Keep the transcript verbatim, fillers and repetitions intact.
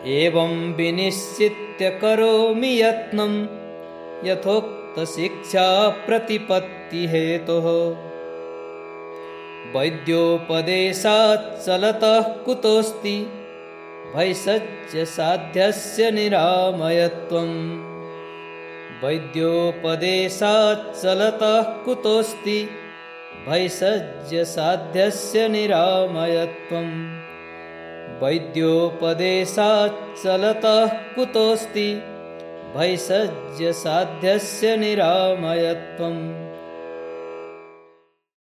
एवं विनिश्चित्य करोमि यत्नं यथोक्तशिक्षा प्रतिपत्तिहेतोः वैद्योपदेशात् चलतः कुतोऽस्ति भैषज्यसाध्यस्य निरामयत्वम् वैद्योपदेशात् चलतः कुतोऽस्ति भैषज्यसाध्यस्य निरामयत्वम् वैद्योपदेशात् चलतः कुतोऽस्ति भैषज्यसाध्यस्य निरामयत्वम्।